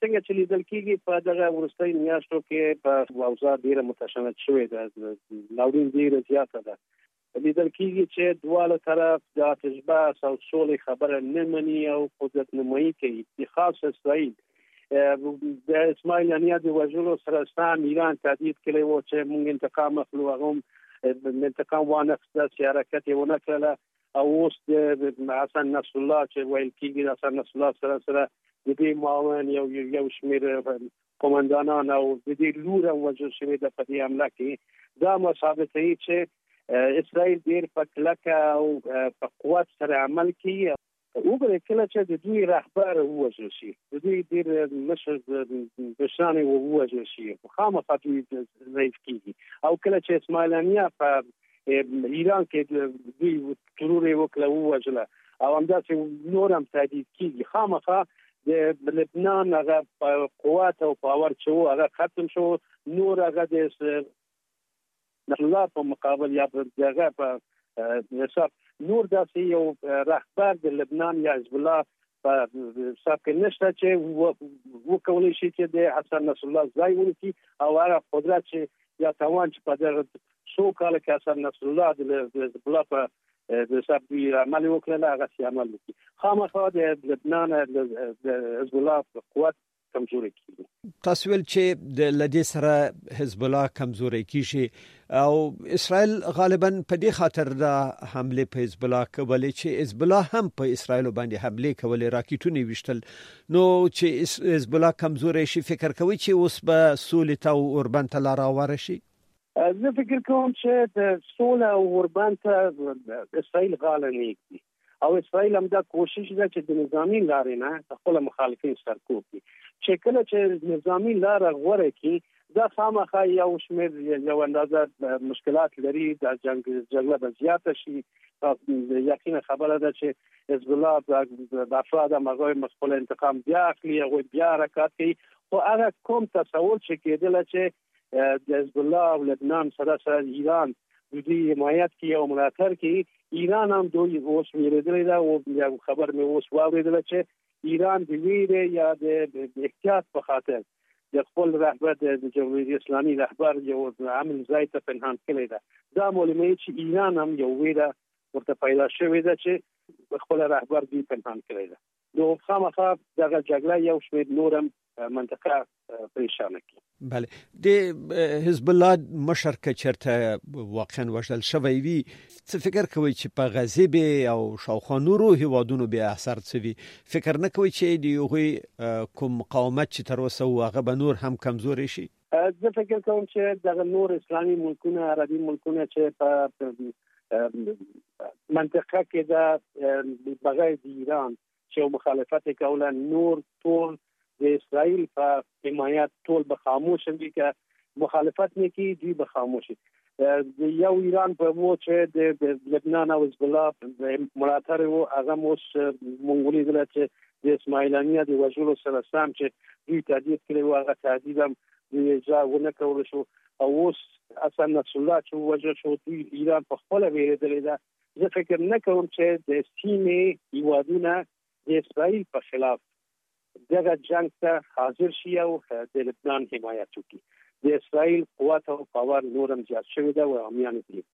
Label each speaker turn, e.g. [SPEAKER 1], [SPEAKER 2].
[SPEAKER 1] څنګه چې لیدل کېږي په دغه وروستۍ میاشتو کې په اوضاع ډیره متشدد شوې ده، ناورین ډیره زیاته ده. لیدل کېږي چې دواړه طرف د اتشبس او سولې خبره نه مني او قدرت نمایي کوي. خاص اسرائیل د اسماعیل هنیه د وژلو سره سم ایران تهدید کړی و چې موږ انتقام اخلو، هغه انتقام وانخیسته چې حرکت یې ونه کړله. او اوس د حسن نصر الله چې ویل کېږي د حسن نصر الله سره د دې معاون یو شمېر قومندانان او د دې لور هم وژل شوي ده په دې حمله کې. دا ثابتوي چې اسرائیل ډېر په کلکه او په قوت سره عمل کوي. وګورئ کله چې د دوی رهبر ووژل شي، د دوی ډېر مشران ووژل شي، خامخا دوی ضعیف کېږي. او کله چې اسماعیل هنیه په ایران کې دوی ترور یې وکړه ووژله او همداسې نور هم تهدید کېږي، خامخا د لبنان هغه قوت او پاور چې و هغه ختم شو. نور هغه د نصر الله په مقابل یا هغه په حساب نور داسې یو رهبر د لبنان یا حزب الله په حساب کې نشته چې وکولی شي چې د حسن نصر الله ځای ونیسي او هغه قدرت چې یا توان چې په دغه څو کاله کې حسن نصر الله د حزب الله په د حساب دوی عمل وکړل هغه سي عمل وکړي. خامخا د لبنان د حزب الله قوت کمزوري کیږي.
[SPEAKER 2] تاسو ول چې د لدې سره حزب الله کمزوري کیږي او اسرائیل غالبا په دې خاطر د حمله په حزب الله کولې چې حزب الله هم په اسرائیل باندې حمله کولې راکټونه وشتل. نو چې حزب الله کمزوري شي فکر کوي چې اوس به سولې ته او اوربند ته لار هواره شي.
[SPEAKER 1] زه فکر کوم چې د سوله او اوربند ته اسرائیل غاړه نه ایږدي او اسرائیل هم دا کوشش ده چې د نظامی لارې نه خپل مخالفین سرکوب کړي. چې کله چې نظامی لار غوره کړي دا خامخا یو شمېر یو اندازه مشکلات لري، د جګړه به زیاته شي. یقینا خبره ده چې حزب الله د افراد هغوی خپل انتقام بیا اخلي، هغوی بیا حرکات کوي. خو هغه کوم تصور چې کېدله چې د حزب الله او لبنان سره ایران د دې حمایت کوي او ملاتړ کوي، ایران هم دوی اوس ویریدلی ده او یو خبر مې اوس واورېدله چې ایران د ویرې یا د احتیاط په خاطر د خپل رهبر د جمهوریت اسلامي رهبر یو عامل ځای ته پنهان کړی ده. دا معلوموي چې ایران هم یو ویره ورته پیدا شوې ده چې خپل رهبر دوی پنهان کړی ده. نو خامخا دغه جګړه یو شمېر نور هم منطقه پریشانه کی.
[SPEAKER 2] بله د حزب الله مشر کچرته واقعا وژل شوی وي، څه فکر کوي چې په غزه او شاوخوا نورو هیوادونو به اثر څه وي؟ فکر نه کوي چې د یوه کوم مقاومت چې تر اوسه هغه به نور هم کمزوري شي؟
[SPEAKER 1] زه فکر کوم چې دغه نور اسلامي ملکونه، عربي ملکونه چې په منطقه کې د بغیر د ایران چې مخالفت کوله، نور ټول د اسرائیل په حمایت ټول به خاموش وي، که مخالفت نه کوي دوی به خاموش وي. د یو ایران په وو چې د لبنان او حزب الله ملاتړ وو، هغه اوس مونږ ولیدل چې د اسماعیل هنیه د وژلو سره سم چې دوی تهدید کړی وو، هغه تهدید هم دوی اجرا ونه کولی شو. او اوس حسن نصر الله چې وژل شو، دوی ایران په خپله ویرېدلی ده. زه فکر نه کوم چې د سیمې هیوادونه د اسرائیل په خلاف دغه جنگ ته حاضر شي او د لبنان حمایت وکړي. د اسرائیل قوت او پاور نورم زیات شوی ده او امیان دي.